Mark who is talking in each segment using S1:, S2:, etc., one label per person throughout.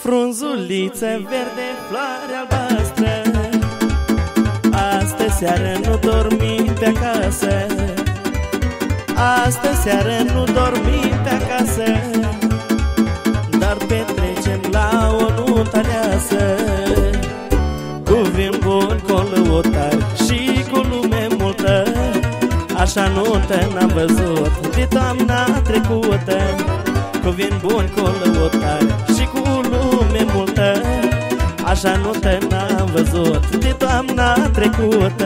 S1: Frunzuliță verde, floare albastră, astă seară nu dormim pe acasă, astă seară nu dormim pe acasă, dar petrecem la o nuntă aleasă, cu vin bun, cu lăutari și cu lume multă. Așa nuntă n-am văzut de toamna trecută, cu vin bun, cu lăutari și cu lume multă. Așa nuntă n-am văzut de toamna trecută.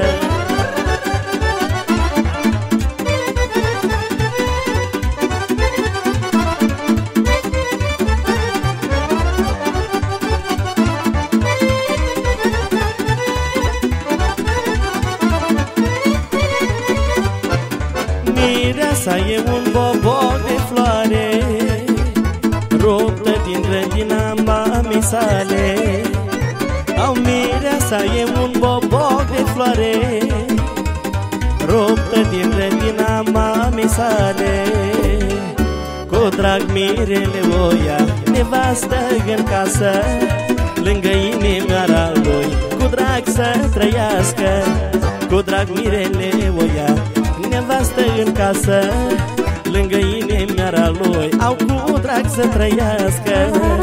S1: Mireasa e un boboc de floare, ruptă din grădina mamei sale. Au, mireasa e un boboc de floare, ruptă din grădina mamei sale. Cu drag mirele o ia nevastă în casă, lângă inimioara lui, cu drag să trăiască. Cu drag mirele o ia nevastă în casă, lângă inimioara lui, au cu drag să trăiască.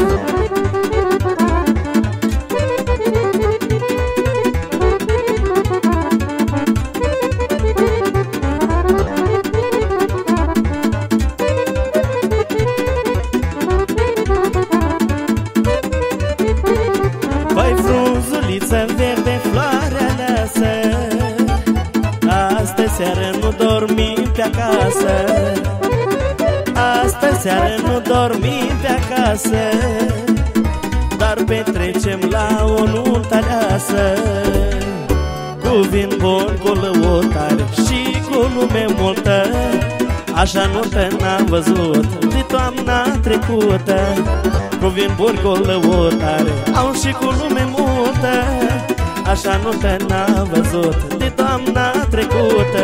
S1: Păi, frunzuliță verde, floare aleasă, astă seară nu dormim pe acasă, astă seară nu dormim pe acasă, dar petrecem la o nuntă aleasă, cu vin bun, cu lăutari și cu lume multă. Așa nuntă n-am văzut de toamna trecută, cu vin bun, cu lăutari, au și cu lume multă. Așa nuntă n-am văzut de toamna trecută.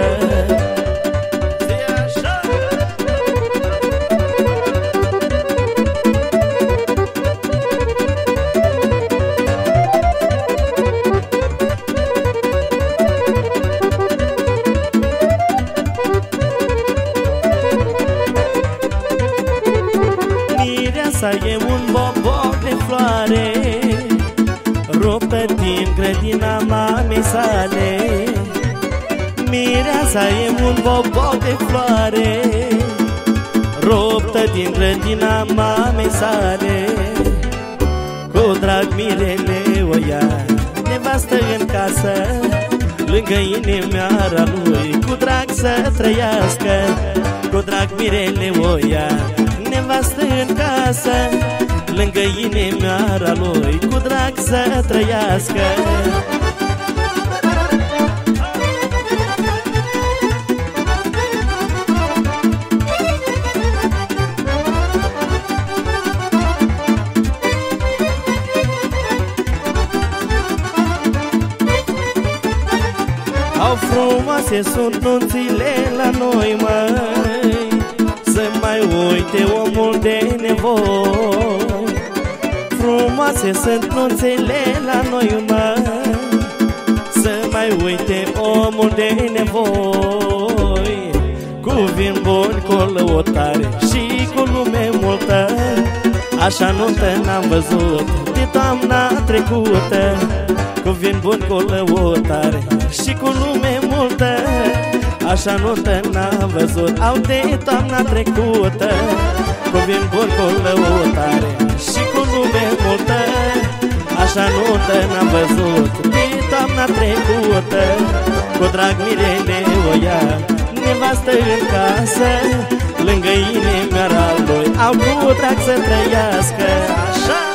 S1: Mireasa e un boboc de floare, ruptă din grădina mamei sale. Mireasa e un boboc de floare, ruptă din grădina mamei sale. Cu drag mirele o ia nevastă în casă, lângă inimioara lui, cu drag să trăiască. Cu drag mirele o ia nevastă în casă, lângă inimioara lui, cu drag să trăiască. Au, frumoase sunt nunțile la noi, măi, să mai uite omul de nevoi. Frumoase sunt nunțile la noi, măi, să mai uite omul de nevoi. Cu vin bun, cu lăutari și cu lume multă. Așa nuntă n-am văzut de toamna trecută, cu vin bun, cu lăutari și cu lume multă. Așa nuntă n-am văzut, au de toamna trecută, cu vin bun, cu lăutare și cu lume multă. Așa nuntă n-am văzut de toamna trecută, cu drag mirele o ia nevastă în casă, lângă inimioara lui, au cu drag să trăiască. Așa!